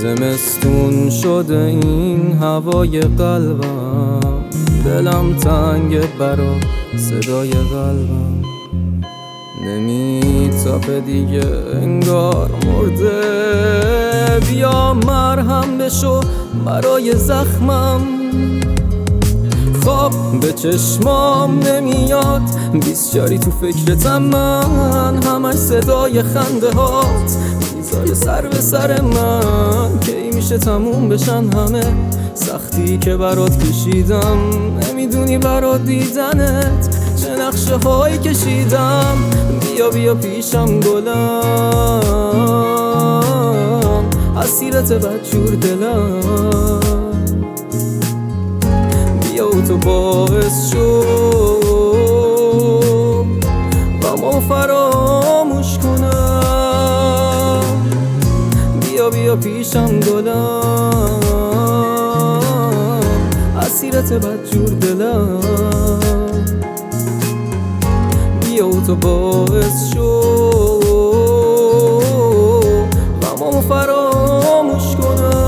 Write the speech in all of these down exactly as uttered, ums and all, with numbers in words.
زمستون شده این هوای قلبم، دلم تنگ برا صدای قلبم، نمیتاپه دیگه انگار مرده. بیا مرهم بشو برای زخمم، خواب به چشمام نمیاد، بیسیاری تو فکرتم من، همش صدای خنده هات میذاره سر به سر من. کی میشه تموم بشن همه سختی که برات کشیدم، نمیدونی برات دیدنت چه نقشه هایی کشیدم. بیا بیا پیشم گلم، اسیرت بدجور دلم، بیا و تو باعث شو غمو فراموش کنم. بیا بیا پیشم گلم، اسیرت بدجور دلم، بیا و تو باعث شو غمو فراموش کنم.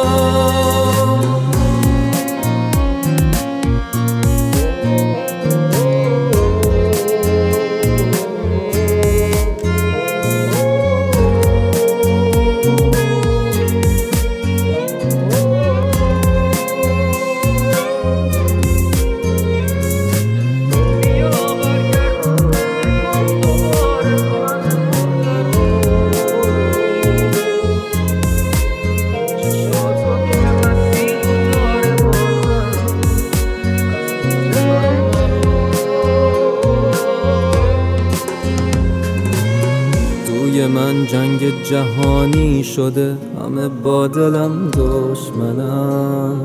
من جنگ جهانی شده، همه با دلم دشمنم،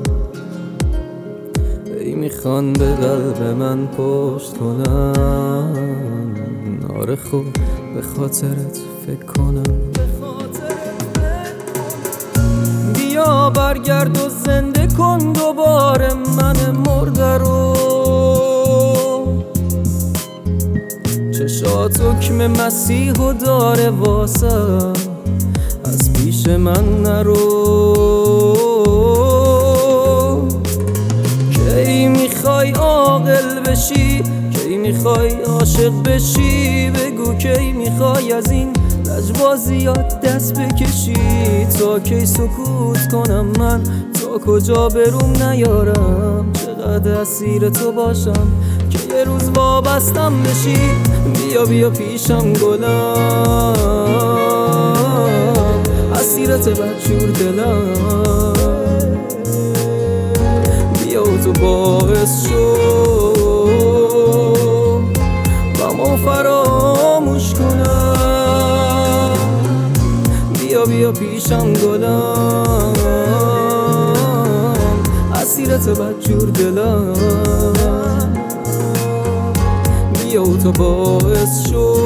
ای میخوان به قلب من پشت کنم. آره خوب به خاطرت فکر کنم. بیا برگرد و زنده کن دوباره من مرده رو، چشات حکم مسیحو داره واسم، از پیش من نرو. کی میخوای عاقل بشی، کی میخوای عاشق بشی، بگو کی میخوای از این لجبازیات دست بکشی. تا کی سکوت کنم من، تا کجا بروم نیارم، چقدر اسیر تو باشم که یه روز وابستم بشی. بیا بیا پیشم گلم، اسیرت بدجور دلم، بیا و تو باعث شو غمو فراموش کنم. بیا بیا پیشم گلم، اسیرت بدجور دلم، بیا و تو باعث شو